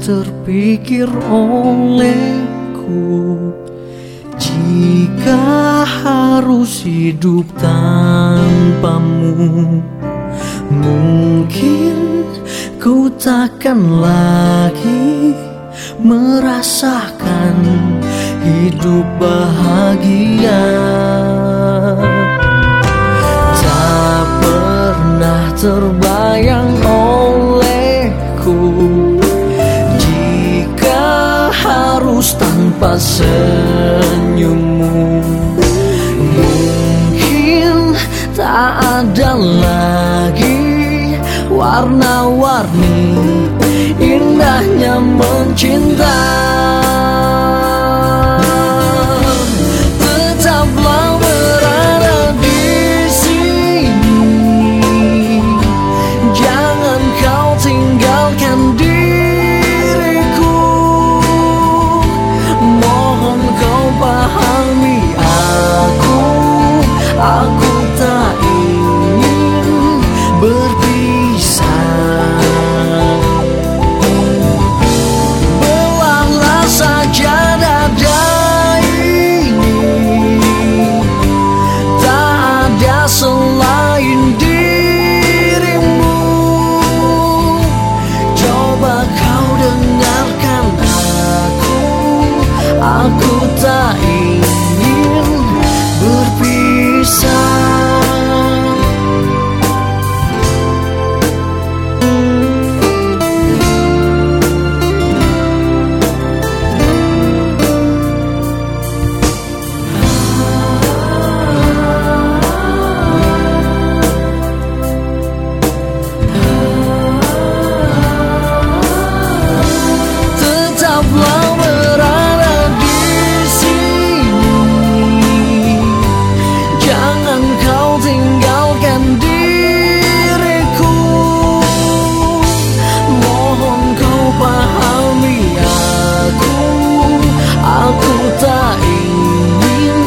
terpikir olehku, jika harus hidup tanpamu, mungkin ku takkan lagi merasakan hidup bahagia. Tak pernah terbayang olehku jika harus tanpa senyummu. Mungkin tak ada lagi warna-warni indahnya mencinta. Tetaplah berada di sini, jangan kau tinggalkan diriku. Mohon kau pahami aku tak ingin berpisah. Belahlah saja dada ini, tak ada selain dirimu. Coba kau dengarkan aku tak ingin berpisah. Tetaplah berada di sini, jangan kau tinggalkan diriku. Mohon kau pahami aku tak ingin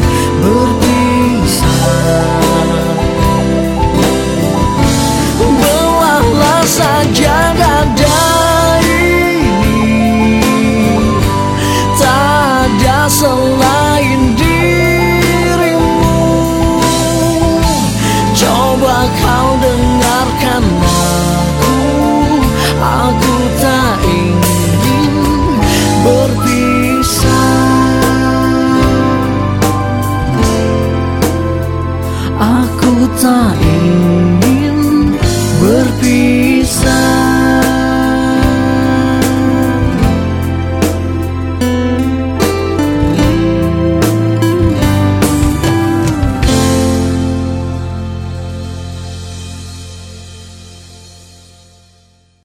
berpisah. Belahlah saja dada ini, tak ada selain dirimu. Coba kau dengarkan aku tak ingin berpisah. Aku tak